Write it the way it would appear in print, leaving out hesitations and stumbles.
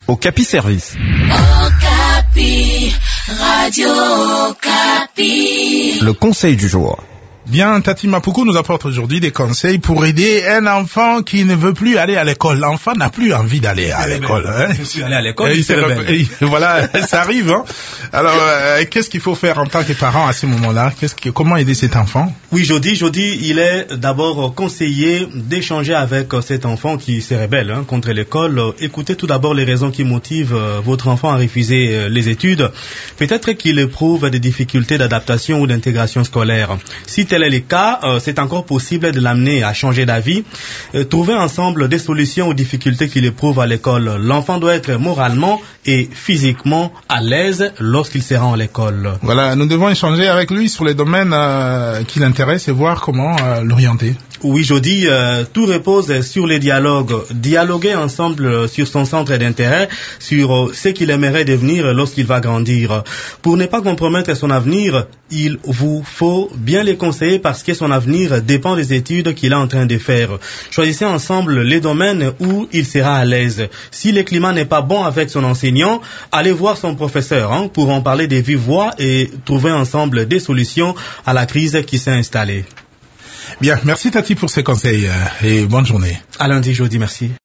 Okapi Service. Okapi, Radio Okapi. Le conseil du jour. Bien, Tati Mapuku nous apporte aujourd'hui des conseils pour aider un enfant qui ne veut plus aller à l'école. L'enfant n'a plus envie d'aller à l'école. Hein. Je suis allé à l'école, voilà, ça arrive. Hein. Alors, qu'est-ce qu'il faut faire en tant que parent à ce moment-là? Comment aider cet enfant? Oui, Jody, il est d'abord conseillé d'échanger avec cet enfant qui se rebelle contre l'école. Écoutez tout d'abord les raisons qui motivent votre enfant à refuser les études. Peut-être qu'il éprouve des difficultés d'adaptation ou d'intégration scolaire. Si tel est le cas, c'est encore possible de l'amener à changer d'avis. Trouver ensemble des solutions aux difficultés qu'il éprouve à l'école. L'enfant doit être moralement et physiquement à l'aise lorsqu'il se rend à l'école. Voilà, nous devons échanger avec lui sur les domaines qui l'intéressent et voir comment l'orienter. Oui, Jody, tout repose sur les dialogues. Dialoguer ensemble sur son centre d'intérêt, sur ce qu'il aimerait devenir lorsqu'il va grandir. Pour ne pas compromettre son avenir, il vous faut bien les conseiller parce que son avenir dépend des études qu'il est en train de faire. Choisissez ensemble les domaines où il sera à l'aise. Si le climat n'est pas bon avec son enseignant, allez voir son professeur pour en parler de vive voix et trouver ensemble des solutions à la crise qui s'est installée. Bien, merci Tati pour ces conseils et bonne journée. À lundi, Jody, merci.